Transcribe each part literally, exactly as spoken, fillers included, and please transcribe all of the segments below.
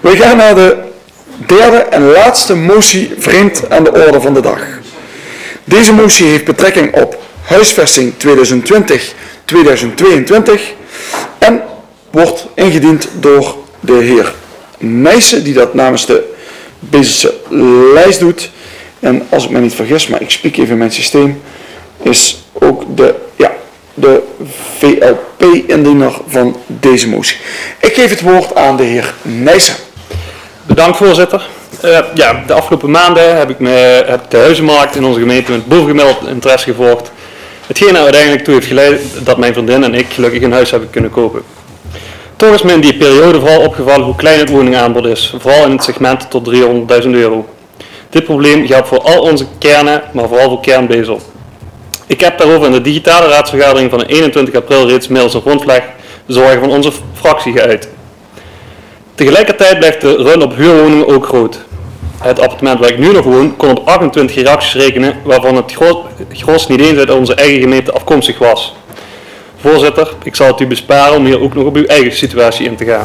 We gaan naar de derde en laatste motie vreemd aan de orde van de dag. Deze motie heeft betrekking op huisvesting tweeduizend twintig tweeduizend tweeëntwintig en wordt ingediend door de heer Nijssen, die dat namens de Bezelse lijst doet. En als ik me niet vergis, maar ik spiek even in mijn systeem, is ook de, ja, de V L P-indiener van deze motie. Ik geef het woord aan de heer Nijssen. Bedankt, voorzitter. Uh, ja, de afgelopen maanden heb ik, me, heb de huizenmarkt in onze gemeente met bovengemiddeld interesse gevolgd. Hetgeen er uiteindelijk toe heeft geleid dat mijn vriendin en ik gelukkig een huis hebben kunnen kopen. Toch is me in die periode vooral opgevallen hoe klein het woningaanbod is, vooral in het segment tot driehonderdduizend euro. Dit probleem geldt voor al onze kernen, maar vooral voor kern Bezel. Ik heb daarover in de digitale raadsvergadering van de eenentwintig april reeds middels een rondvraag de zorgen van onze fractie geuit. Tegelijkertijd blijft de run op huurwoningen ook groot. Het appartement waar ik nu nog woon kon op achtentwintig reacties rekenen, waarvan het gro gros niet eens uit onze eigen gemeente afkomstig was. Voorzitter, ik zal het u besparen om hier ook nog op uw eigen situatie in te gaan.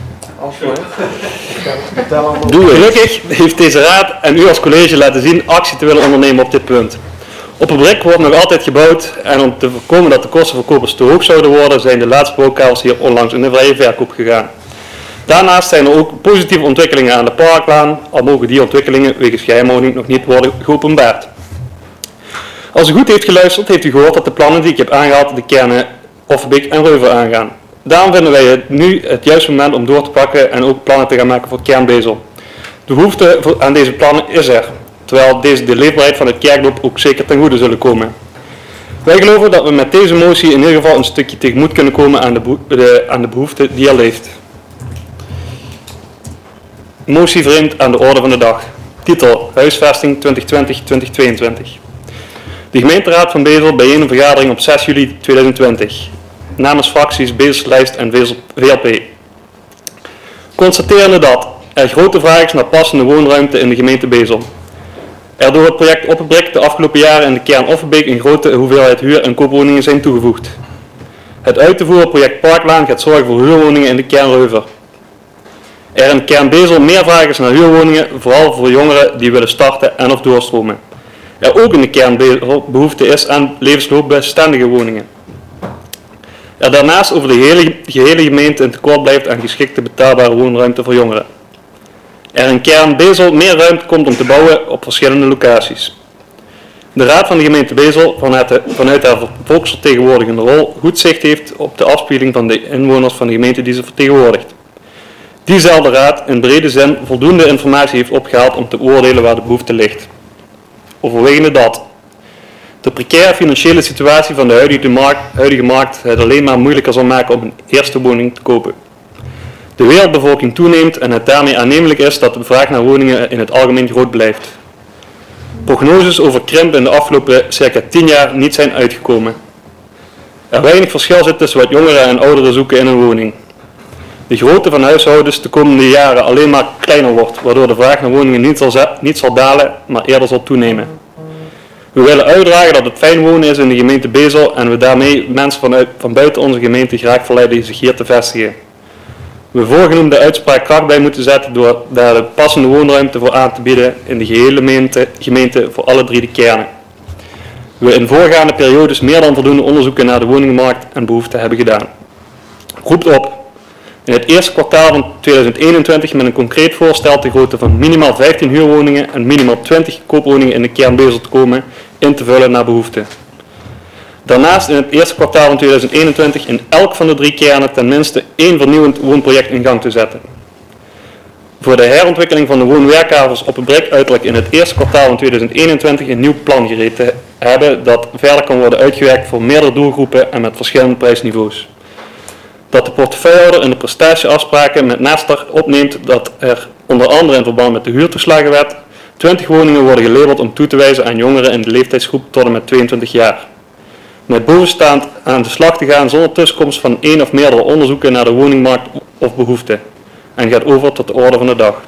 Gelukkig heeft deze raad en u als college laten zien actie te willen ondernemen op dit punt. Op een brik wordt nog altijd gebouwd en om te voorkomen dat de kosten voor kopers te hoog zouden worden, zijn de laatste bouwkavels hier onlangs in de vrije verkoop gegaan. Daarnaast zijn er ook positieve ontwikkelingen aan de Parklaan, al mogen die ontwikkelingen wegens geheimhouding nog niet worden geopenbaard. Als u goed heeft geluisterd, heeft u gehoord dat de plannen die ik heb aangehaald de kernen Offenbeek en Reuver aangaan. Daarom vinden wij het nu het juiste moment om door te pakken en ook plannen te gaan maken voor kern Bezel. De behoefte aan deze plannen is er, terwijl deze de leefbaarheid van het kerkdorp ook zeker ten goede zullen komen. Wij geloven dat we met deze motie in ieder geval een stukje tegemoet kunnen komen aan de, beho de, aan de behoefte die er leeft. Motie vreemd aan de orde van de dag. Titel: Huisvesting twintig twintig tot twintig tweeëntwintig. De gemeenteraad van Bezel bijeen een vergadering op zes juli tweeduizend twintig. Namens fracties Bezelse lijst en V L P. Constaterende dat er grote vraag is naar passende woonruimte in de gemeente Bezel. Er door het project Oppenbrik de afgelopen jaren in de kern Offenbeek een grote hoeveelheid huur- en koopwoningen zijn toegevoegd. Het uit te voeren project Parklaan gaat zorgen voor huurwoningen in de kern Reuver. Er in de kern Bezel meer vraag is naar huurwoningen, vooral voor jongeren die willen starten en of doorstromen. Er ook in de kern Bezel behoefte is aan levensloopbestendige woningen. Er daarnaast over de hele, gehele gemeente een tekort blijft aan geschikte betaalbare woonruimte voor jongeren. Er in kern Bezel meer ruimte komt om te bouwen op verschillende locaties. De raad van de gemeente Bezel vanuit, de, vanuit haar volksvertegenwoordigende rol goed zicht heeft op de afspiegeling van de inwoners van de gemeente die ze vertegenwoordigt. Diezelfde raad in brede zin voldoende informatie heeft opgehaald om te beoordelen waar de behoefte ligt. Overwegende dat de precaire financiële situatie van de huidige markt, huidige markt het alleen maar moeilijker zal maken om een eerste woning te kopen. De wereldbevolking toeneemt en het daarmee aannemelijk is dat de vraag naar woningen in het algemeen groot blijft. Prognoses over krimp in de afgelopen circa tien jaar niet zijn uitgekomen. Er weinig verschil zit tussen wat jongeren en ouderen zoeken in een woning. De grootte van huishoudens de komende jaren alleen maar kleiner wordt, waardoor de vraag naar woningen niet zal, niet zal dalen, maar eerder zal toenemen. We willen uitdragen dat het fijn wonen is in de gemeente Bezel en we daarmee mensen vanuit, van buiten onze gemeente graag verleiden zich hier te vestigen. We voorgenoemde uitspraak kracht bij moeten zetten door daar de passende woonruimte voor aan te bieden in de gehele gemeente, gemeente voor alle drie de kernen. We in voorgaande periodes meer dan voldoende onderzoeken naar de woningmarkt en behoeften hebben gedaan. Roept op in het eerste kwartaal van tweeduizend eenentwintig met een concreet voorstel ter grootte van minimaal vijftien huurwoningen en minimaal twintig koopwoningen in de kern Bezel te komen in te vullen naar behoefte. Daarnaast in het eerste kwartaal van tweeduizend eenentwintig in elk van de drie kernen tenminste één vernieuwend woonproject in gang te zetten. Voor de herontwikkeling van de woon-werkhavens op een brik uiterlijk in het eerste kwartaal van tweeduizend eenentwintig een nieuw plan gereed te hebben dat verder kan worden uitgewerkt voor meerdere doelgroepen en met verschillende prijsniveaus. Dat de portefeuillehouder in de prestatieafspraken met Naster opneemt dat er onder andere in verband met de huurtoeslagenwet twintig woningen worden gelabeld om toe te wijzen aan jongeren in de leeftijdsgroep tot en met tweeëntwintig jaar. Met bovenstaand aan de slag te gaan zonder tussenkomst van één of meerdere onderzoeken naar de woningmarkt of behoefte. En gaat over tot de orde van de dag.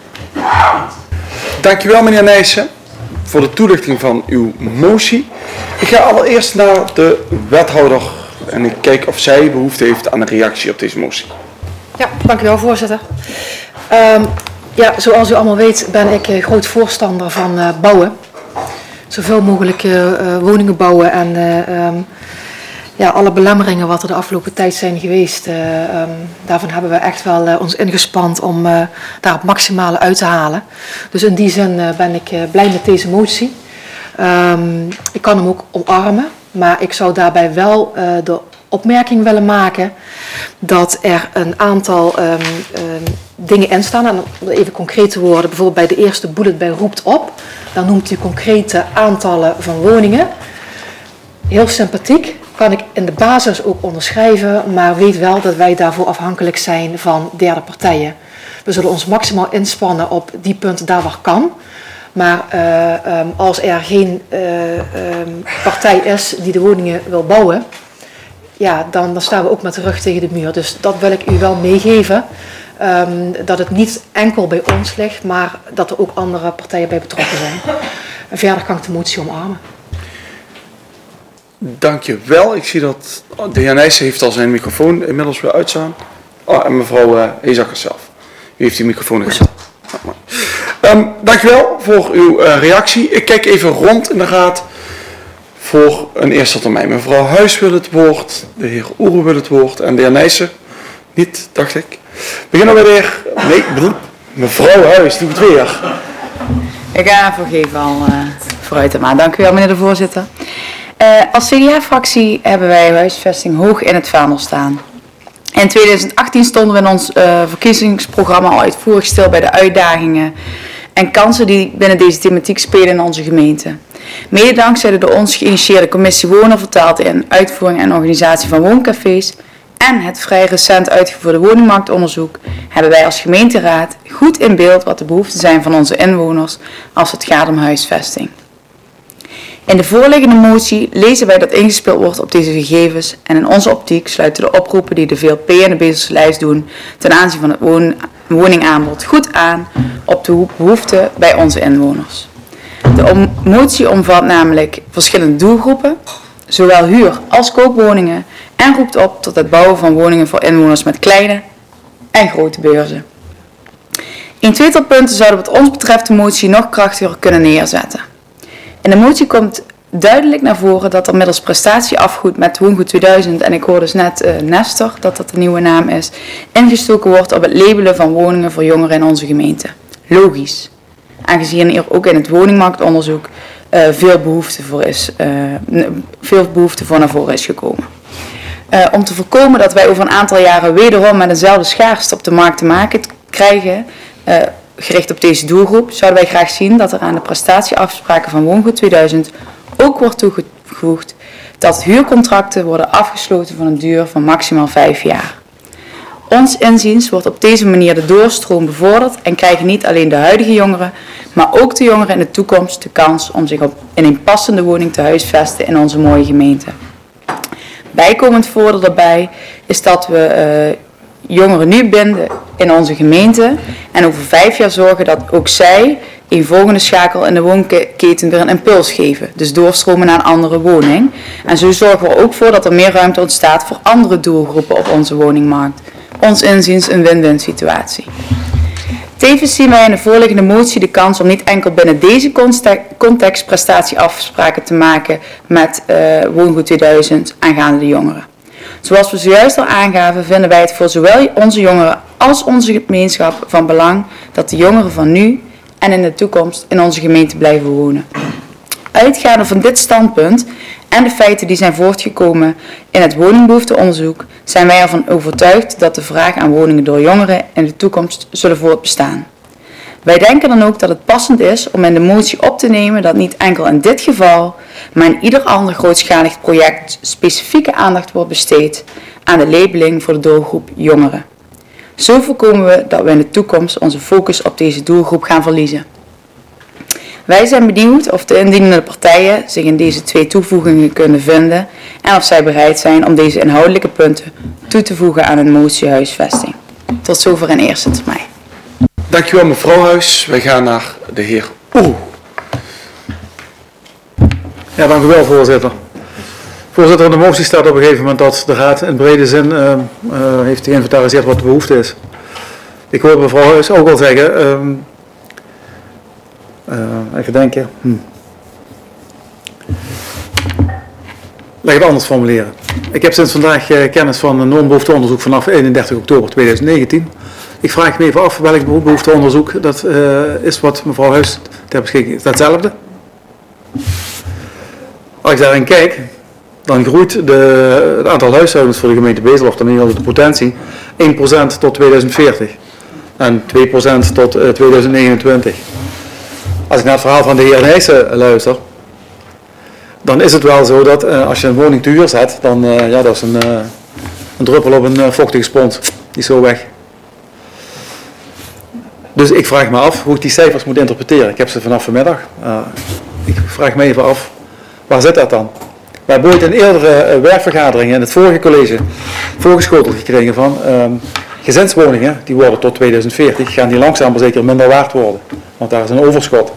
Dankjewel meneer Nijssen voor de toelichting van uw motie. Ik ga allereerst naar de wethouder en ik kijk of zij behoefte heeft aan een reactie op deze motie. Ja, dankjewel voorzitter. Um, ja, zoals u allemaal weet ben ik uh, groot voorstander van uh, bouwen. Zoveel mogelijk uh, uh, woningen bouwen en uh, um, ja, alle belemmeringen wat er de afgelopen tijd zijn geweest, uh, um, daarvan hebben we echt wel uh, ons ingespand om uh, daar het maximale uit te halen. Dus in die zin uh, ben ik uh, blij met deze motie. Um, ik kan hem ook omarmen, maar ik zou daarbij wel uh, de opmerking willen maken dat er een aantal um, um, dingen in staan. En om even concreet te worden, bijvoorbeeld bij de eerste bullet bij roept op, dan noemt u concrete aantallen van woningen. Heel sympathiek, kan ik in de basis ook onderschrijven, maar weet wel dat wij daarvoor afhankelijk zijn van derde partijen. We zullen ons maximaal inspannen op die punten daar waar kan. Maar uh, um, als er geen uh, um, partij is die de woningen wil bouwen, ja, dan, dan staan we ook met de rug tegen de muur. Dus dat wil ik u wel meegeven. Um, dat het niet enkel bij ons ligt, maar dat er ook andere partijen bij betrokken zijn. En verder kan ik de motie omarmen. Dank je wel. Ik zie dat de heer Nijssen heeft al zijn microfoon inmiddels weer uitstaan. Oh, en mevrouw uh, Hezakkers zelf. U heeft die microfoon gezet. Um, dank u wel voor uw uh, reactie. Ik kijk even rond in de raad voor een eerste termijn. Mevrouw Huis wil het woord, de heer Oere wil het woord en de heer Nijssen niet, dacht ik. Beginnen we de heer... Nee, bedoel, mevrouw Huis, doe het weer. Ik ga voor geven al uh, vooruit, maar dank u wel, meneer de voorzitter. Uh, als C D A-fractie hebben wij huisvesting hoog in het vaandel staan. In tweeduizend achttien stonden we in ons uh, verkiezingsprogramma al uitvoerig stil bij de uitdagingen en kansen die binnen deze thematiek spelen in onze gemeente. Mede dankzij de door ons geïnitieerde commissie Wonen vertaald in uitvoering en organisatie van wooncafés en het vrij recent uitgevoerde woningmarktonderzoek hebben wij als gemeenteraad goed in beeld wat de behoeften zijn van onze inwoners als het gaat om huisvesting. In de voorliggende motie lezen wij dat ingespeeld wordt op deze gegevens en in onze optiek sluiten de oproepen die de V L P en de Bezerslijst doen ten aanzien van het woon, woningaanbod goed aan op de behoeften bij onze inwoners. De om, motie omvat namelijk verschillende doelgroepen, zowel huur- als koopwoningen en roept op tot het bouwen van woningen voor inwoners met kleine en grote beurzen. In tweetal punten zouden wat ons betreft de motie nog krachtiger kunnen neerzetten. In de motie komt duidelijk naar voren dat er middels prestatieafgoed met Woongoed tweeduizend, en ik hoor dus net uh, Nestor, dat dat de nieuwe naam is, ingestoken wordt op het labelen van woningen voor jongeren in onze gemeente. Logisch, aangezien er ook in het woningmarktonderzoek uh, veel, behoefte voor is, uh, veel behoefte voor naar voren is gekomen. Uh, om te voorkomen dat wij over een aantal jaren wederom met dezelfde schaarste op de markt te maken krijgen, uh, gericht op deze doelgroep, zouden wij graag zien dat er aan de prestatieafspraken van Woongoed tweeduizend ook wordt toegevoegd dat huurcontracten worden afgesloten voor een duur van maximaal vijf jaar. Ons inziens wordt op deze manier de doorstroom bevorderd en krijgen niet alleen de huidige jongeren, maar ook de jongeren in de toekomst de kans om zich op in een passende woning te huisvesten in onze mooie gemeente. Bijkomend voordeel daarbij is dat we uh, jongeren nu binden in onze gemeente en over vijf jaar zorgen dat ook zij een volgende schakel in de woonketen weer een impuls geven. Dus doorstromen naar een andere woning. En zo zorgen we ook voor dat er meer ruimte ontstaat voor andere doelgroepen op onze woningmarkt. Ons inziens een win-win situatie. Tevens zien wij in de voorliggende motie de kans om niet enkel binnen deze context prestatieafspraken te maken met uh, Woongoed tweeduizend aangaande de jongeren. Zoals we zojuist al aangaven, vinden wij het voor zowel onze jongeren als onze gemeenschap van belang dat de jongeren van nu en in de toekomst in onze gemeente blijven wonen. Uitgaande van dit standpunt en de feiten die zijn voortgekomen in het woningbehoefteonderzoek zijn wij ervan overtuigd dat de vraag aan woningen door jongeren in de toekomst zullen voortbestaan. Wij denken dan ook dat het passend is om in de motie op te nemen dat niet enkel in dit geval, maar in ieder ander grootschalig project specifieke aandacht wordt besteed aan de labeling voor de doelgroep jongeren. Zo voorkomen we dat we in de toekomst onze focus op deze doelgroep gaan verliezen. Wij zijn benieuwd of de indienende partijen zich in deze twee toevoegingen kunnen vinden en of zij bereid zijn om deze inhoudelijke punten toe te voegen aan een motie huisvesting. Tot zover in eerste termijn. Dankjewel mevrouw Huis. Wij gaan naar de heer Oeh. Ja, dank u wel voorzitter. Voorzitter, in de motie staat op een gegeven moment dat de Raad in brede zin uh, uh, heeft geïnventariseerd wat de behoefte is. Ik hoorde mevrouw Huis ook al zeggen, um, uh, even denken, hm. Leg het anders formuleren. Ik heb sinds vandaag uh, kennis van een normbehoefteonderzoek vanaf eenendertig oktober tweeduizend negentien. Ik vraag me even af welk behoefteonderzoek dat uh, is wat mevrouw Huis ter beschikking is. Datzelfde? Als ik daarin kijk, dan groeit de, het aantal huishoudens voor de gemeente Bezel, of dan in ieder geval de potentie, één procent tot tweeduizend veertig en twee procent tot uh, tweeduizend negenentwintig. Als ik naar het verhaal van de heer Nijssen luister, dan is het wel zo dat uh, als je een woning te huur zet, dan uh, ja, dat is een, uh, een druppel op een uh, vochtige spons. Die is zo weg. Dus ik vraag me af hoe ik die cijfers moet interpreteren. Ik heb ze vanaf vanmiddag. Uh, ik vraag me even af, waar zit dat dan? We hebben ooit in eerdere uh, werkvergaderingen in het vorige college voorgeschoteld gekregen van uh, gezinswoningen, die worden tot tweeduizend veertig, gaan die langzaam maar zeker minder waard worden. Want daar is een overschot.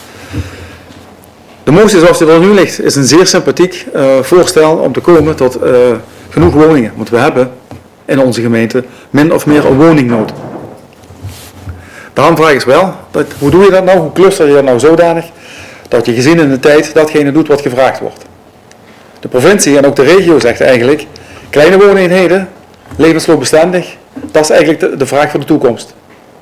De motie zoals die er nu ligt is een zeer sympathiek uh, voorstel om te komen tot uh, genoeg woningen. Want we hebben in onze gemeente min of meer een woningnood. De handvraag is wel, dat, hoe doe je dat nou, hoe cluster je dat nou zodanig, dat je gezien in de tijd datgene doet wat gevraagd wordt. De provincie en ook de regio zegt eigenlijk, kleine wooneenheden, levensloopbestendig, dat is eigenlijk de, de vraag voor de toekomst.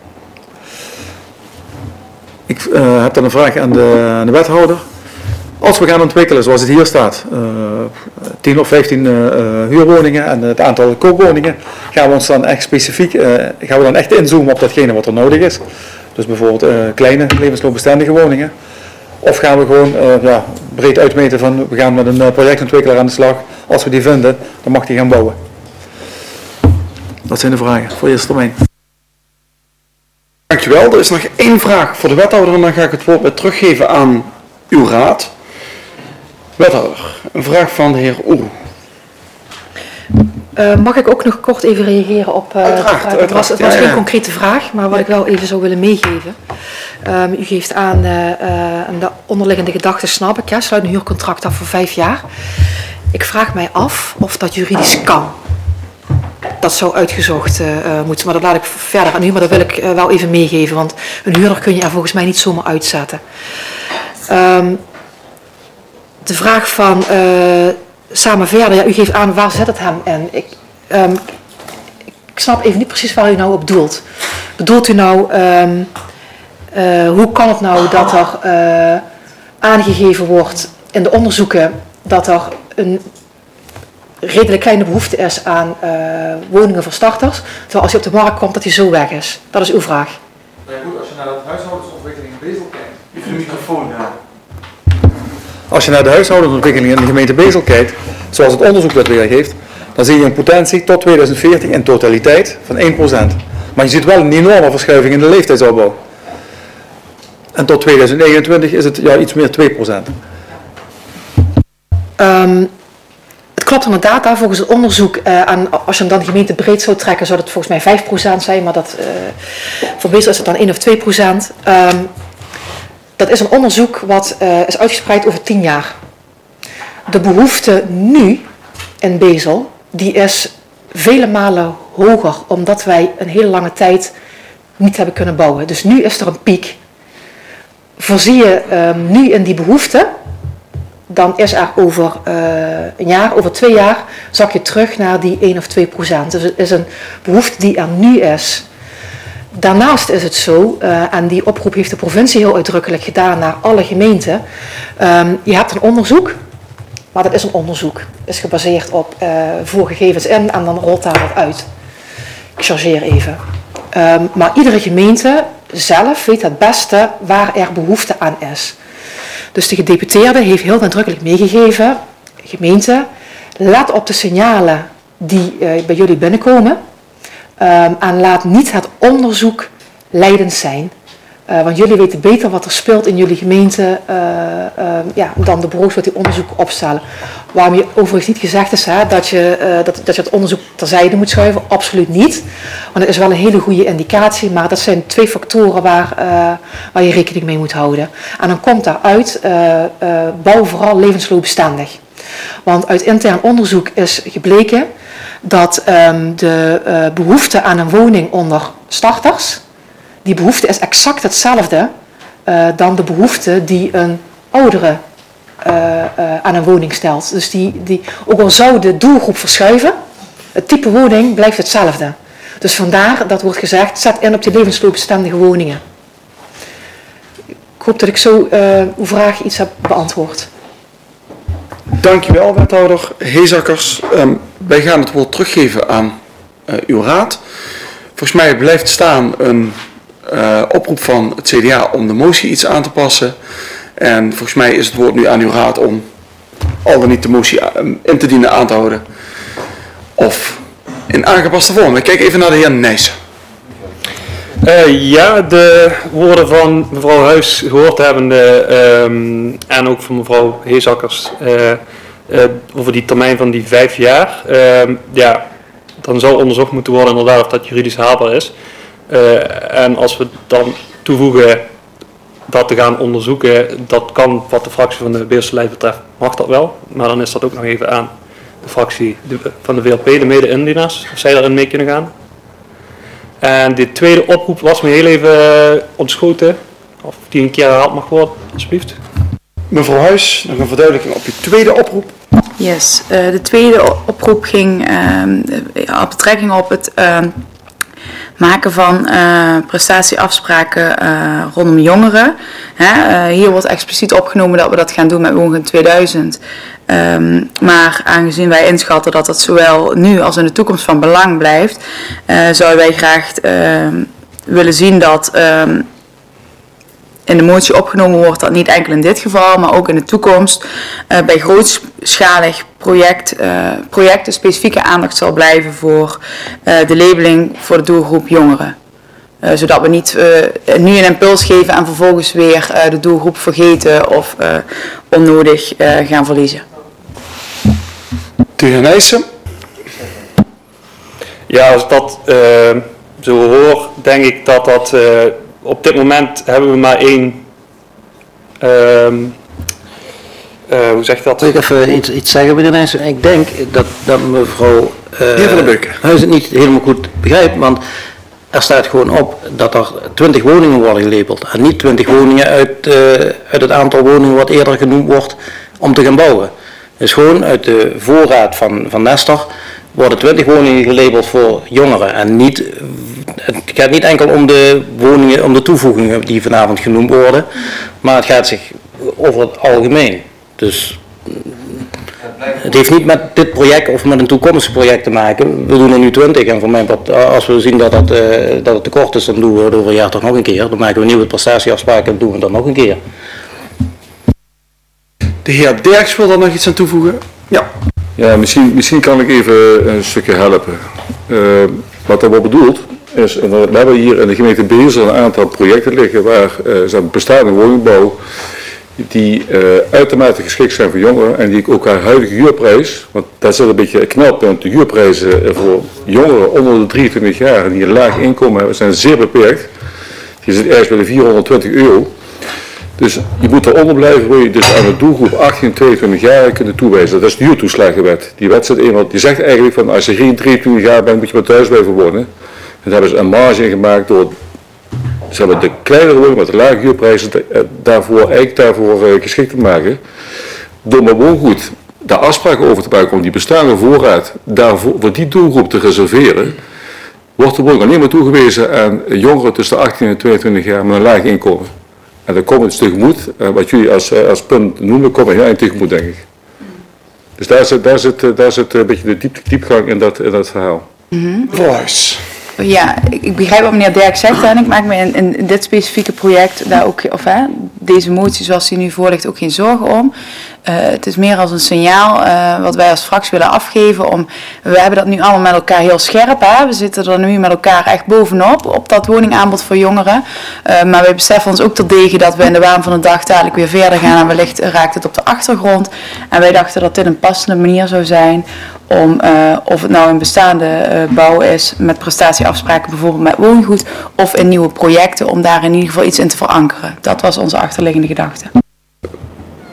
Ik uh, heb dan een vraag aan de, aan de wethouder. Als we gaan ontwikkelen zoals het hier staat, uh, tien of vijftien uh, huurwoningen en het aantal koopwoningen, gaan we ons dan echt specifiek, uh, gaan we dan echt inzoomen op datgene wat er nodig is. Dus bijvoorbeeld uh, kleine levensloopbestendige woningen. Of gaan we gewoon uh, ja, breed uitmeten van we gaan met een uh, projectontwikkelaar aan de slag. Als we die vinden, dan mag die gaan bouwen. Dat zijn de vragen voor de eerste termijn. Dankjewel. Er is nog één vraag voor de wethouder en dan ga ik het woord weer teruggeven aan uw raad. Wethouder, een vraag van de heer Oeroe. Uh, mag ik ook nog kort even reageren op uh, uiteraard, de vraag? Het was, het was geen concrete vraag, maar wat ik wel even zou willen meegeven. Um, u geeft aan, uh, uh, aan de onderliggende gedachten snap ik, ja, sluit een huurcontract af voor vijf jaar. Ik vraag mij af of dat juridisch kan. Dat zou uitgezocht uh, moeten, maar dat laat ik verder aan u, maar dat wil ik uh, wel even meegeven, want een huurder kun je er volgens mij niet zomaar uitzetten. Um, de vraag van uh, samen verder, ja, u geeft aan waar zet het hem in. Ik, um, ik snap even niet precies waar u nou op doelt. Bedoelt u nou, um, uh, hoe kan het nou dat er uh, aangegeven wordt in de onderzoeken dat er een redelijk kleine behoefte is aan uh, woningen voor starters, terwijl als je op de markt komt dat die zo weg is? Dat is uw vraag. Ja, goed, als je naar de huishoudensontwikkeling in Bezel kijkt. Even de microfoon, ja. Als je naar de huishoudensontwikkeling in de gemeente Bezel kijkt, zoals het onderzoek dat weergeeft, dan zie je een potentie tot tweeduizend veertig in totaliteit van één procent. Maar je ziet wel een enorme verschuiving in de leeftijdsopbouw. En tot tweeduizend negenentwintig is het ja, iets meer twee procent. Um, het klopt inderdaad, daar volgens het onderzoek, uh, en als je hem dan gemeentebreed zou trekken, zou het volgens mij vijf procent zijn, maar dat, uh, voor Bezel is het dan één of twee procent. Um, dat is een onderzoek wat uh, is uitgespreid over tien jaar. De behoefte nu in Bezel, die is vele malen hoger, omdat wij een hele lange tijd niet hebben kunnen bouwen. Dus nu is er een piek. Voorzie je um, nu in die behoefte, dan is er over uh, een jaar, over twee jaar, zak je terug naar die één of twee procent. Dus het is een behoefte die er nu is. Daarnaast is het zo, uh, en die oproep heeft de provincie heel uitdrukkelijk gedaan naar alle gemeenten. Um, je hebt een onderzoek, maar dat is een onderzoek. Het is gebaseerd op uh, voorgegevens in en dan rolt daar wat uit. Ik chargeer even. Um, maar iedere gemeente zelf weet het beste waar er behoefte aan is. Dus de gedeputeerde heeft heel nadrukkelijk meegegeven, gemeente, let op de signalen die uh, bij jullie binnenkomen. Um, en laat niet het onderzoek leidend zijn. Uh, want jullie weten beter wat er speelt in jullie gemeente uh, uh, ja, dan de bureaus wat die onderzoek opstellen. Waarom je overigens niet gezegd is hè, dat, je, uh, dat, dat je het onderzoek terzijde moet schuiven. Absoluut niet. Want het is wel een hele goede indicatie. Maar dat zijn twee factoren waar, uh, waar je rekening mee moet houden. En dan komt daaruit uh, uh, bouw vooral levensloopbestendig. Want uit intern onderzoek is gebleken dat um, de uh, behoefte aan een woning onder starters, die behoefte is exact hetzelfde uh, dan de behoefte die een oudere uh, uh, aan een woning stelt. Dus die, die, ook al zou de doelgroep verschuiven, het type woning blijft hetzelfde. Dus vandaar dat wordt gezegd, zet in op die levensloopbestendige woningen. Ik hoop dat ik zo uh, uw vraag iets heb beantwoord. Dankjewel, wethouder Heesakkers. Um, wij gaan het woord teruggeven aan uh, uw raad. Volgens mij blijft staan een uh, oproep van het C D A om de motie iets aan te passen. En volgens mij is het woord nu aan uw raad om al dan niet de motie in te dienen aan te houden. Of in aangepaste vorm. Ik kijk even naar de heer Nijssen. Uh, ja, de woorden van mevrouw Huis gehoord hebbende um, en ook van mevrouw Heesakkers uh, uh, over die termijn van die vijf jaar. Uh, ja, dan zou onderzocht moeten worden inderdaad of dat juridisch haalbaar is. Uh, en als we dan toevoegen dat te gaan onderzoeken, dat kan wat de fractie van de Beeldbeleid betreft, mag dat wel. Maar dan is dat ook nog even aan de fractie van de V L P, de mede-indieners, of zij daarin mee kunnen gaan. En de tweede oproep was me heel even ontschoten, of die een keer herhaald mag worden, alsjeblieft. Mevrouw Huis, nog een verduidelijking op uw tweede oproep. Yes, uh, de tweede oproep ging uh, op betrekking op het uh, maken van uh, prestatieafspraken uh, rondom jongeren. Hè, uh, hier wordt expliciet opgenomen dat we dat gaan doen met Woongen tweeduizend. Um, maar aangezien wij inschatten dat dat zowel nu als in de toekomst van belang blijft, uh, zouden wij graag uh, willen zien dat um, in de motie opgenomen wordt dat niet enkel in dit geval, maar ook in de toekomst uh, bij grootschalig project, uh, projecten specifieke aandacht zal blijven voor uh, de labeling voor de doelgroep jongeren. Uh, zodat we niet uh, nu een impuls geven en vervolgens weer uh, de doelgroep vergeten of uh, onnodig uh, gaan verliezen. De heer Nijssen. Ja, als ik dat uh, zo hoor, denk ik dat dat uh, op dit moment hebben we maar één. Uh, uh, hoe zeg je dat? Wil ik even iets, iets zeggen, meneer Nijssen? Ik denk dat, dat mevrouw uh, Huis het niet helemaal goed begrijpt, want er staat gewoon op dat er twintig woningen worden gelabeld en niet twintig woningen uit, uh, uit het aantal woningen wat eerder genoemd wordt om te gaan bouwen. Dus gewoon uit de voorraad van, van Nestor worden twintig woningen gelabeld voor jongeren en niet, het gaat niet enkel om de woningen, om de toevoegingen die vanavond genoemd worden, maar het gaat zich over het algemeen. Dus het heeft niet met dit project of met een toekomstig project te maken. We doen er nu twintig en voor mij, als we zien dat het, uh, dat het tekort is, dan doen we het over een jaar toch nog een keer. Dan maken we nieuwe prestatieafspraken en doen we het dan nog een keer. De heer Derks wil daar nog iets aan toevoegen. Ja. Ja, misschien, misschien kan ik even een stukje helpen. Uh, wat dat wordt bedoeld is, we hebben hier in de gemeente Bezel een aantal projecten liggen waar uh, bestaande woningbouw die uh, uitermate geschikt zijn voor jongeren en die ook haar huidige huurprijs, want daar zit een beetje een knelpunt, de huurprijzen voor jongeren onder de drieëntwintig jaar en die een laag inkomen hebben, zijn zeer beperkt. Die zit ergens bij de vierhonderdtwintig euro. Dus je moet eronder blijven waar je dus aan de doelgroep achttien en tweeëntwintig jaar kunt toewijzen. Dat is de huurtoeslagenwet. Die wet zit in, die zegt eigenlijk van als je geen drieëntwintig jaar bent moet je maar thuis blijven wonen. En daar hebben ze een marge in gemaakt door ze hebben de kleinere woningen met de lage huurprijzen daarvoor, eigenlijk daarvoor uh, geschikt te maken. Door maar woongoed daar afspraken over te maken om die bestaande voorraad daarvoor, voor die doelgroep te reserveren, wordt de woning alleen maar toegewezen aan jongeren tussen de achttien en tweeëntwintig jaar met een laag inkomen. En dan komt het tegemoet, uh, wat jullie als, uh, als punt noemen, komt er heel tegemoet, denk ik. Dus daar zit, daar zit, daar zit een beetje de diep, diepgang in dat, in dat verhaal. Mm-hmm. Voice. Ja, ik begrijp wat meneer Derk zegt en ik maak me in, in dit specifieke project daar ook, of hè, deze motie zoals die nu voor ligt, ook geen zorgen om. Uh, het is meer als een signaal uh, wat wij als fractie willen afgeven. Om, we hebben dat nu allemaal met elkaar heel scherp. Hè? We zitten er nu met elkaar echt bovenop, op dat woningaanbod voor jongeren. Uh, maar wij beseffen ons ook terdege dat we in de waan van de dag dadelijk weer verder gaan. En wellicht raakt het op de achtergrond. En wij dachten dat dit een passende manier zou zijn om, uh, of het nou een bestaande uh, bouw is met prestatieafspraken bijvoorbeeld met woongoed of in nieuwe projecten, om daar in ieder geval iets in te verankeren. Dat was onze achterliggende gedachte.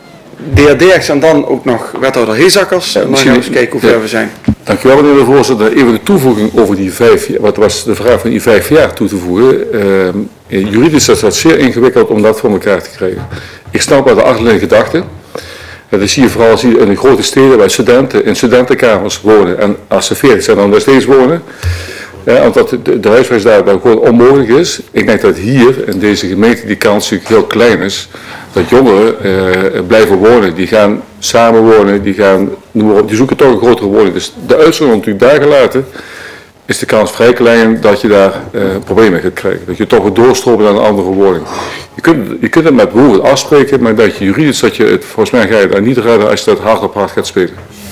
de heer Derks en dan ook nog wethouder Hezakkers. Ja, en dan gaan we eens kijken hoe ver ja. we zijn. Dankjewel meneer de voorzitter. Even de toevoeging over die vijf jaar, wat was de vraag van die vijf jaar toe te voegen. Uh, juridisch is dat zeer ingewikkeld om dat voor elkaar te krijgen. Ik snap wel de achterliggende gedachte. Dat zie je vooral zie je in de grote steden waar studenten in studentenkamers wonen en als ze veertig zijn dan nog steeds wonen. Ja, omdat de, de huisvesting daar gewoon onmogelijk is. Ik denk dat hier in deze gemeente die kans natuurlijk heel klein is. Dat jongeren uh, blijven wonen, die gaan samen wonen, die, gaan, die zoeken toch een grotere woning. Dus de uitzondering natuurlijk daar gelaten, is de kans vrij klein dat je daar uh, problemen gaat krijgen. Dat je toch weer doorstromen naar een andere woning. Je kunt, je kunt het met behoefte afspreken, maar dat je juridisch, dat je het, volgens mij ga je daar niet redden als je dat hard op hard gaat spelen.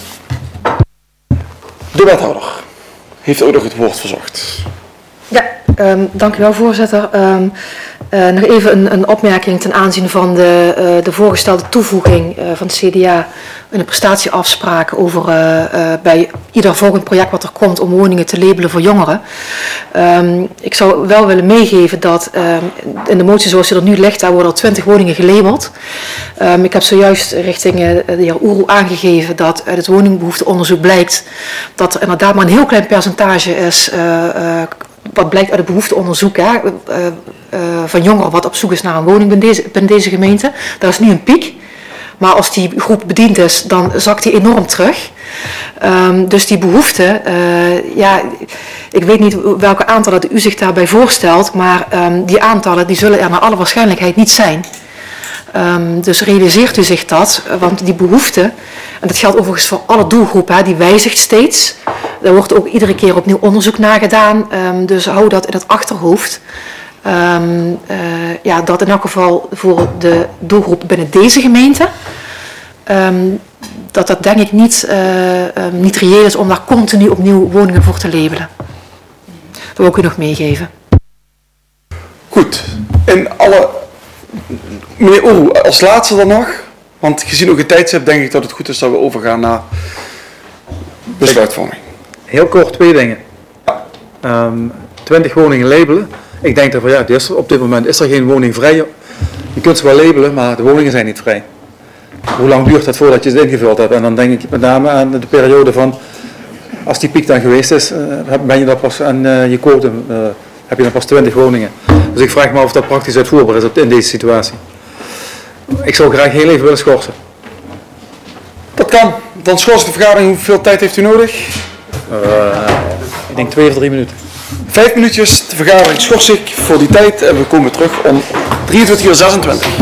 De wethouder heeft ook nog het woord verzocht. Ja, um, dank u wel voorzitter. Um, uh, nog even een, een opmerking ten aanzien van de, uh, de voorgestelde toevoeging uh, van het C D A in de prestatieafspraken over uh, uh, bij ieder volgend project wat er komt om woningen te labelen voor jongeren. Um, ik zou wel willen meegeven dat um, in de motie zoals die er nu ligt, daar worden er twintig woningen gelabeld. Um, ik heb zojuist richting uh, de heer Oeroe aangegeven dat uit het woningbehoefteonderzoek blijkt dat er inderdaad maar een heel klein percentage is uh, uh, wat blijkt uit het behoefteonderzoek hè, uh, uh, van jongeren wat op zoek is naar een woning binnen deze, binnen deze gemeente. Dat is nu een piek. Maar als die groep bediend is, dan zakt die enorm terug. Um, dus die behoefte, uh, ja, ik weet niet welke aantallen u zich daarbij voorstelt, maar um, die aantallen die zullen er naar alle waarschijnlijkheid niet zijn. Um, dus realiseert u zich dat, want die behoefte, en dat geldt overigens voor alle doelgroepen, hè, die wijzigt steeds. Er wordt ook iedere keer opnieuw onderzoek naar gedaan, um, dus hou dat in het achterhoofd. Um, uh, ja, dat in elk geval voor de doelgroep binnen deze gemeente, um, dat dat denk ik niet, uh, um, niet reëel is om daar continu opnieuw woningen voor te labelen. Dat wil ik u nog meegeven. Goed, in alle... Meneer Oeroe, als laatste dan nog, want gezien ook het tijdstip denk ik dat het goed is dat we overgaan naar besluitvorming. Heel kort twee dingen. Um, twintig woningen labelen. Ik denk dat van, ja, is er, op dit moment is er geen woning vrij. Je kunt ze wel labelen, maar de woningen zijn niet vrij. Hoe lang duurt het voordat je het ingevuld hebt? En dan denk ik met name aan de periode van, als die piek dan geweest is, uh, ben je dan pas aan uh, je quotum, uh, heb je dan pas twintig woningen. Dus ik vraag me af of dat praktisch uitvoerbaar is in deze situatie. Ik zou graag heel even willen schorsen. Dat kan. Dan schors ik de vergadering. Hoeveel tijd heeft u nodig? Uh, ik denk twee of drie minuten. Vijf minuutjes. De vergadering schors ik voor die tijd en we komen terug om drieëntwintig uur zesentwintig.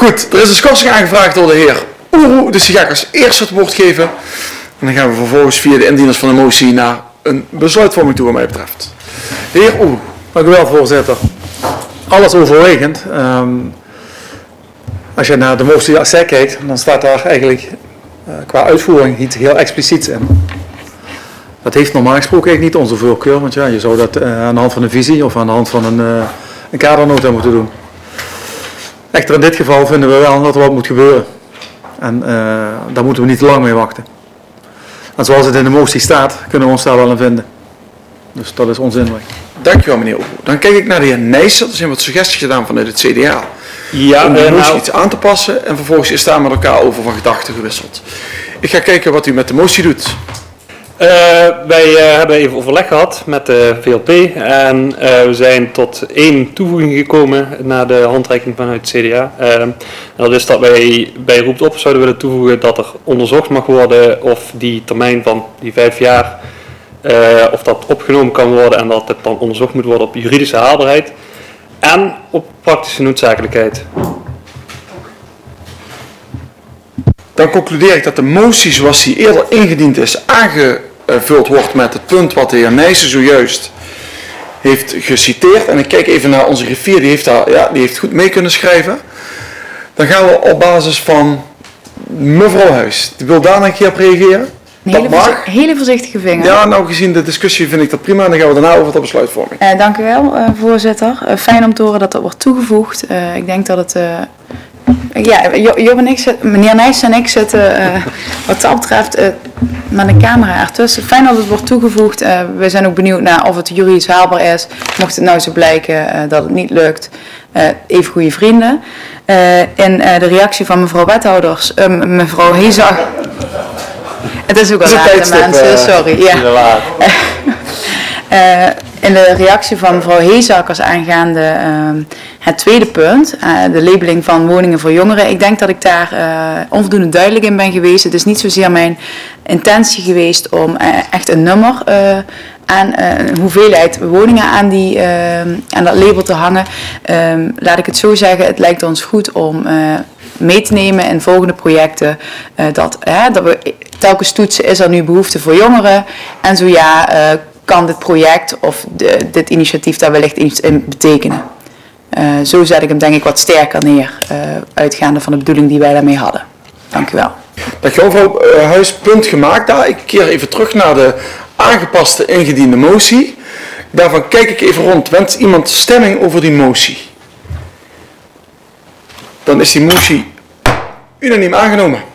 Goed, er is een schorsing aangevraagd door de heer Oeroe, dus die ga ik als eerste het woord geven. En dan gaan we vervolgens via de indieners van de motie naar een besluitvorming toe wat mij betreft. De heer Oeroe. Dank u wel, voorzitter. Alles overwegend. Um, als je naar de motie als zij kijkt, dan staat daar eigenlijk uh, qua uitvoering iets heel expliciets in. Dat heeft normaal gesproken eigenlijk niet onze voorkeur, want ja, je zou dat uh, aan de hand van een visie of aan de hand van een, uh, een kadernota moeten doen. Echter in dit geval vinden we wel dat er wat moet gebeuren. En uh, daar moeten we niet te lang mee wachten. En zoals het in de motie staat, kunnen we ons daar wel in vinden. Dus dat is onze inbreng. Dankjewel meneer Oeroe. Dan kijk ik naar de heer Nijssen. Er zijn wat suggesties gedaan vanuit het C D A. Ja, om de motie nou, iets aan te passen en vervolgens is daar met elkaar over van gedachten gewisseld. Ik ga kijken wat u met de motie doet. Uh, wij uh, hebben even overleg gehad met de V L P en uh, we zijn tot één toevoeging gekomen na de handreiking vanuit het C D A. Uh, dat is dat wij bij Roept Op zouden willen toevoegen dat er onderzocht mag worden of die termijn van die vijf jaar, uh, of dat opgenomen kan worden en dat het dan onderzocht moet worden op juridische haalbaarheid en op praktische noodzakelijkheid. Dan concludeer ik dat de motie zoals die eerder ingediend is aangevuld wordt met het punt wat de heer Nijssen zojuist heeft geciteerd. En ik kijk even naar onze griffier, die heeft, daar, ja, die heeft goed mee kunnen schrijven. Dan gaan we op basis van mevrouw Huis. Die wil daar nog een keer op reageren? Een Dat hele, mag. voorzi- hele voorzichtige vinger. Ja, nou gezien de discussie vind ik dat prima. En dan gaan we daarna over tot besluitvorming. Uh, dank u wel, uh, voorzitter. Uh, fijn om te horen dat dat wordt toegevoegd. Uh, ik denk dat het... Uh, ja, Job en ik zitten, meneer Nijssen en ik zitten uh, wat dat betreft uh, met een camera ertussen. Fijn dat het wordt toegevoegd. Uh, we zijn ook benieuwd naar of het juridisch haalbaar is. Mocht het nou zo blijken uh, dat het niet lukt. Uh, even goede vrienden. Uh, in uh, de reactie van mevrouw Wethouders, uh, mevrouw Hezag. Het is ook al laat, mensen, uh, sorry. Ja. Uh, in de reactie van mevrouw Heezakkers aangaande uh, het tweede punt, uh, de labeling van woningen voor jongeren. Ik denk dat ik daar uh, onvoldoende duidelijk in ben geweest. Het is niet zozeer mijn intentie geweest om uh, echt een nummer uh, aan uh, een hoeveelheid woningen aan, die, uh, aan dat label te hangen. Uh, laat ik het zo zeggen, het lijkt ons goed om uh, mee te nemen in volgende projecten uh, dat, uh, dat we telkens toetsen, is er nu behoefte voor jongeren? En zo ja, uh, kan dit project of de, dit initiatief daar wellicht iets in betekenen. Uh, zo zet ik hem denk ik wat sterker neer, uh, uitgaande van de bedoeling die wij daarmee hadden. Dank u wel. Dankjewel mevrouw uh, Huis, punt gemaakt daar. Ik keer even terug naar de aangepaste ingediende motie. Daarvan kijk ik even rond. Wenst iemand stemming over die motie? Dan is die motie unaniem aangenomen.